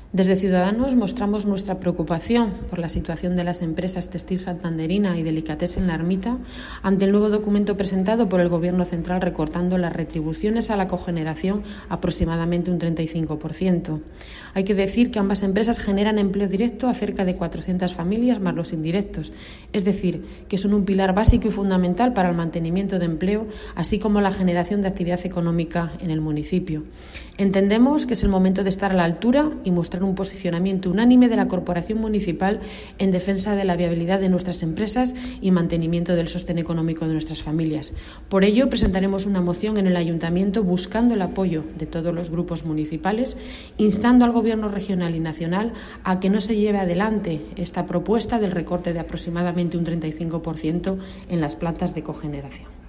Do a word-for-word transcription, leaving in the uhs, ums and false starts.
Desde Ciudadanos mostramos nuestra preocupación por la situación de las empresas Textil Santanderina y Delicatessen La Ermita ante el nuevo documento presentado por el Gobierno central recortando las retribuciones a la cogeneración aproximadamente un treinta y cinco por ciento. Hay que decir que ambas empresas generan empleo directo a cerca de cuatrocientas familias más los indirectos, es decir, que son un pilar básico y fundamental para el mantenimiento de empleo, así como la generación de actividad económica en el municipio. Entendemos que es el momento de estar a la altura y mostrar un posicionamiento unánime de la Corporación Municipal en defensa de la viabilidad de nuestras empresas y mantenimiento del sostén económico de nuestras familias. Por ello, presentaremos una moción en el Ayuntamiento buscando el apoyo de todos los grupos municipales, instando al Gobierno regional y nacional a que no se lleve adelante esta propuesta del recorte de aproximadamente un treinta y cinco por ciento en las plantas de cogeneración.